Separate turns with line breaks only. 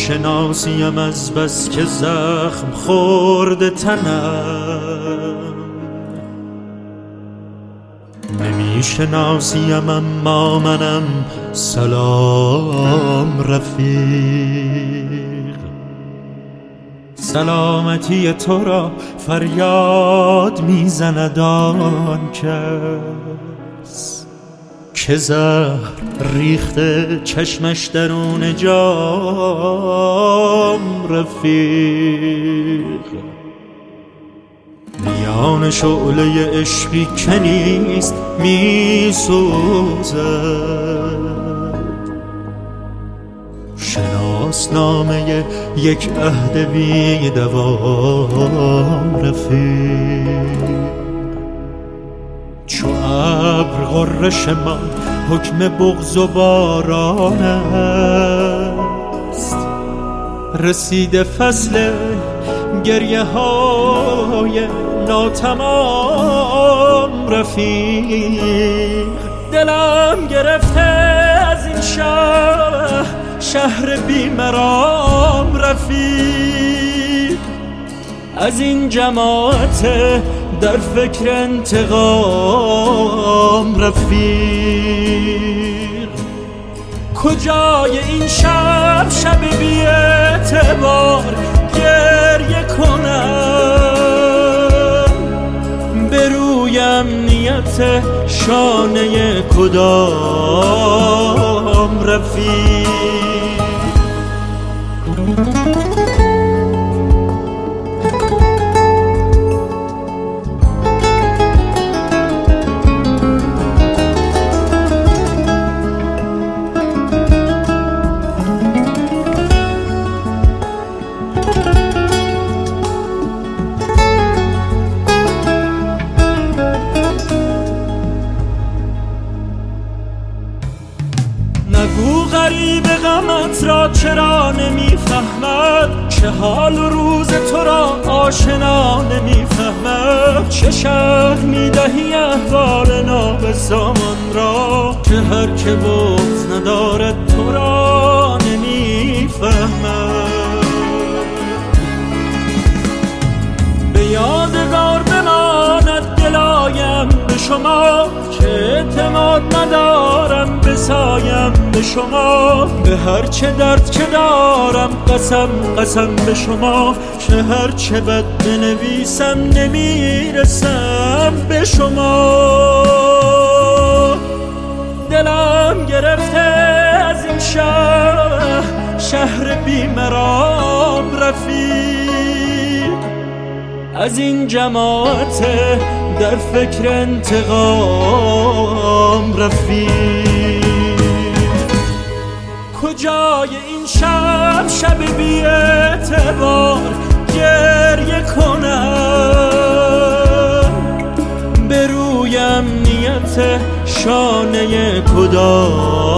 شناسیم از بس که زخم خورده تنم، نمی شناسیم اما منم. سلام رفیق، سلامتی تو را فریاد میزند آن کس که زهر ریخته چشمش درون جام. رفیق، میان شعله عشقی که نیست میسوزد، شناسنامه یک عهد بی دوام. رفیق، چو ابر غرش ما حکم بغض و باران است، رسیده فصل گریه های ناتمام. رفیق، دلم گرفته از این شهر بیمرام. رفیق، از این جماعت در فکر انتقام. رفیق، کجای این شب بی اعتبار گریه کنم، به روی امنیت شانه کدام. رفیق، نگو غریب غمت را چرا نمیفهمد، چه حال و روز تو را آشنا نمیفهمد. چه شرح میدهی احوال نابسامان را، که هر که بغض ندارد تو را نمیفهمد. به یادگار بماند دلایم به شما، که اعتماد ندارم بسایم به شما. به هر چه درد که دارم قسم به شما، که هر چه بد بنویسم نمیرسم به شما. دلم گرفته از این شهر بیمرام. رفیق، از این جماعت در فکر انتقام. رفیق، کجای این شب بی اعتبار گریه کنم، به روی امنیت شانه کدام.